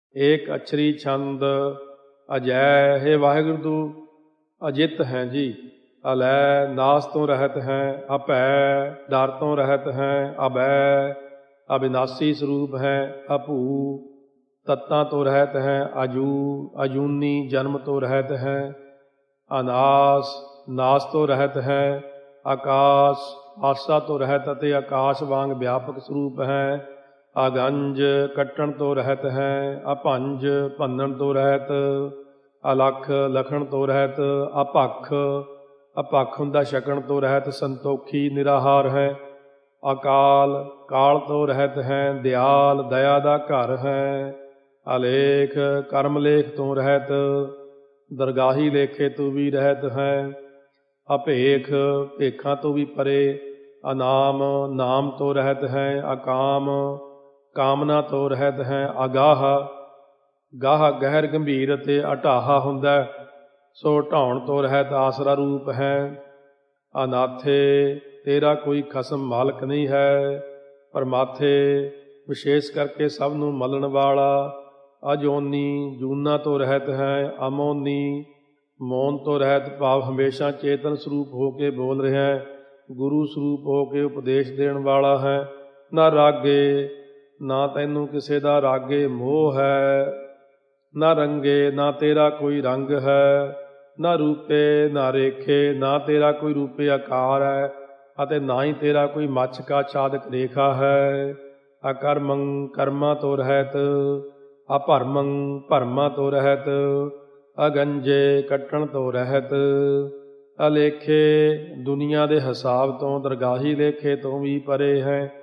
ਏਕ ਅਛਰੀ ਛੰਦ ਅਜੈ। ਹੇ ਵਾਹਿਗੁਰੂ ਤੂੰ ਅਜਿੱਤ ਹੈ ਜੀ। ਅਲੈ ਨਾਸ ਤੋਂ ਰਹਿਤ ਹੈ। ਅਭੈ ਡਰ ਤੋਂ ਰਹਿਤ ਹੈ। ਅਬੈ ਅਬਿਨਾਸੀ ਸਰੂਪ ਹੈ। ਅਭੂ ਤੱਤਾਂ ਤੋਂ ਰਹਿਤ ਹੈ। ਅਜੂ ਅਜੂਨੀ ਜਨਮ ਤੋਂ ਰਹਿਤ ਹੈ। ਅਨਾਸ ਨਾਸ ਤੋਂ ਰਹਿਤ ਹੈ। ਆਕਾਸ ਆਸਾ ਤੋਂ ਰਹਿਤ ਅਤੇ ਆਕਾਸ਼ ਵਾਂਗ ਵਿਆਪਕ ਸਰੂਪ ਹੈ। ਅਗੰਜ ਕੱਟਣ ਤੋਂ ਰਹਿਤ ਹੈ। ਅਭੰਜ ਭੰਨਣ ਤੋਂ ਰਹਿਤ। ਅਲਖ ਲਖਣ ਤੋਂ ਰਹਿਤ। ਅਪੱਖ ਅਪੱਖ ਹੁੰਦਾ ਛਕਣ ਤੋਂ ਰਹਿਤ। ਸੰਤੋਖੀ ਨਿਰਾਹਾਰ ਹੈ। ਅਕਾਲ ਕਾਲ ਤੋਂ ਰਹਿਤ ਹੈ। ਦਿਆਲ ਦਇਆ ਦਾ ਘਰ ਹੈ। ਅਲੇਖ ਕਰਮ ਲੇਖ ਤੋਂ ਰਹਿਤ। ਦਰਗਾਹੀ ਲੇਖੇ ਤੋਂ ਵੀ ਰਹਿਤ ਹੈ। ਅਭੇਖ ਭੇਖਾਂ ਤੋਂ ਵੀ ਪਰੇ। ਅਨਾਮ ਨਾਮ ਤੋਂ ਰਹਿਤ ਹੈ। ਅਕਾਮ ਕਾਮਨਾ ਤੋਂ ਰਹਿਤ ਹੈ। ਅਗਾਹ ਗਾਹ ਗਹਿਰ ਗੰਭੀਰ ਅਤੇ ਅਢਾਹਾ ਹੁੰਦਾ, ਸੋ ਢਾਉਣ ਤੋਂ ਰਹਿਤ ਆਸਰਾ ਰੂਪ ਹੈ। ਅਨਾਥੇ ਤੇਰਾ ਕੋਈ ਖਸਮ ਮਾਲਕ ਨਹੀਂ ਹੈ। ਪਰਮਾਥੇ ਵਿਸ਼ੇਸ਼ ਕਰਕੇ ਸਭ ਨੂੰ ਮਲਣ ਵਾਲਾ। ਅਜੋਨੀ ਜੂਨਾ ਤੋਂ ਰਹਿਤ ਹੈ। ਅਮੋਨੀ ਮੌਨ ਤੋਂ ਰਹਿਤ ਭਾਵ ਹਮੇਸ਼ਾ ਚੇਤਨ ਸਰੂਪ ਹੋ ਕੇ ਬੋਲ ਰਿਹਾ ਹੈ। ਗੁਰੂ ਸਰੂਪ ਹੋ ਕੇ ਉਪਦੇਸ਼ ਦੇਣ ਵਾਲਾ ਹੈ। ਨਾ ਰਾਗੇ ਨਾ ਤੈਨੂੰ ਕਿਸੇ ਦਾ ਰਾਗੇ ਮੋਹ ਹੈ। ਨਾ ਰੰਗੇ ਨਾ ਤੇਰਾ ਕੋਈ ਰੰਗ ਹੈ। ਨਾ ਰੂਪੇ ਨਾ ਰੇਖੇ ਨਾ ਤੇਰਾ ਕੋਈ ਰੂਪੇ ਆਕਾਰ ਹੈ। ਅਤੇ ਨਾ ਹੀ ਤੇਰਾ ਕੋਈ ਮੱਛ ਕਾ ਚਾਦਕ ਰੇਖਾ ਹੈ। ਅਕਰਮੰ ਕਰਮਾਂ ਤੋਂ ਰਹਿਤ। ਅਭਰਮੰ ਭਰਮਾਂ ਤੋਂ ਰਹਿਤ। ਅਗੰਜੇ ਕੱਟਣ ਤੋਂ ਰਹਿਤ। ਅਲੇਖੇ ਦੁਨੀਆ ਦੇ ਹਿਸਾਬ ਤੋਂ ਦਰਗਾਹੀ ਲੇਖੇ ਤੋਂ ਵੀ ਪਰੇ ਹੈ।